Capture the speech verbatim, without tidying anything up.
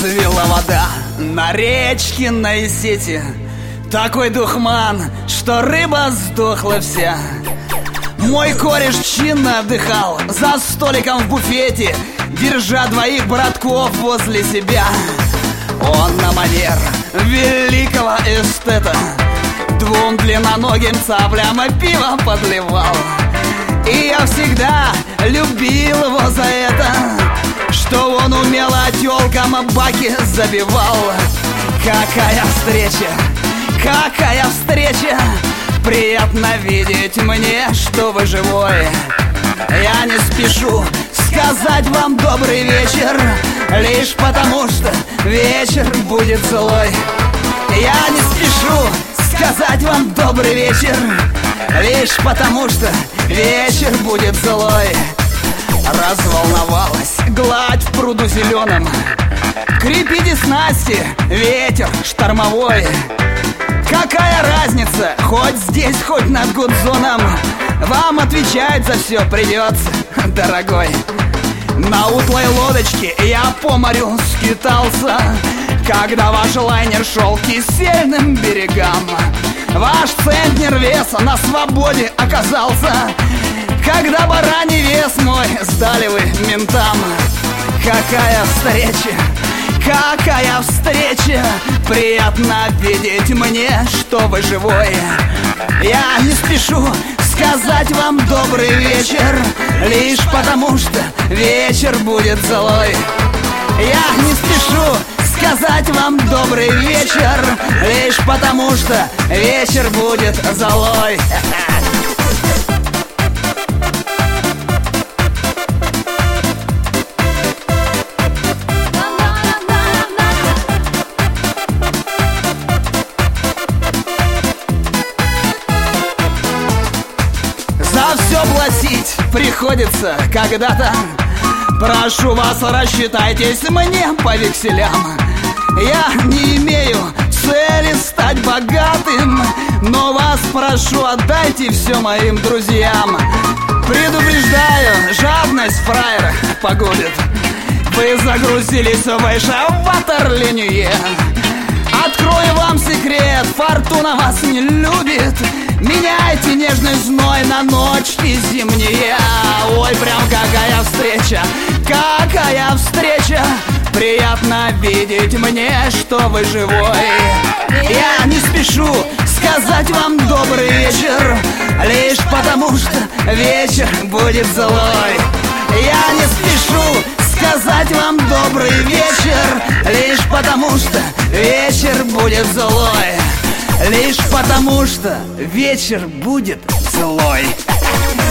Извела вода на речке, на сети, такой духман, что рыба сдохла вся. Мой кореш чинно отдыхал за столиком в буфете, держа двоих братков возле себя. Он на манер великого эстета двум длинноногим цаплям пиво подливал. И я всегда любил его за это, что он умело тёлкам баки забивал. Какая встреча, какая встреча! Приятно видеть мне, что вы живой. Я не спешу сказать вам добрый вечер, лишь потому что вечер будет злой. Я не спешу сказать вам добрый вечер, лишь потому что вечер будет злой. Разволновалась гладь в пруду зеленом, крепите снасти, ветер штормовой. Какая разница, хоть здесь, хоть над Гудзоном, вам отвечать за все придется, дорогой. На утлой лодочке я по морю скитался, когда ваш лайнер шел к кисельным берегам. Ваш центнер веса на свободе оказался, когда бараний вес мой сдали вы ментам. Какая встреча, какая встреча! Приятно видеть мне, что вы живой. Я не спешу сказать вам добрый вечер, лишь потому что вечер будет злой. Я не спешу сказать вам добрый вечер, лишь потому что вечер будет злой. За все платить приходится когда-то. Прошу вас, рассчитайтесь мне по векселям. Я не имею цели стать богатым, но вас прошу, отдайте все моим друзьям. Предупреждаю, жадность фраера погубит. Вы загрузились выше ватерлинии. Открою вам секрет, фортуна вас не любит. Меняйте нежный зной на ночки зимние. Ой, прям какая встреча, какая встреча! Приятно видеть мне, что вы живой. Я не спешу сказать вам добрый вечер, лишь потому что вечер будет злой. Я не спешу сказать вам добрый вечер, лишь потому что вечер будет злой. Лишь потому что вечер будет злой.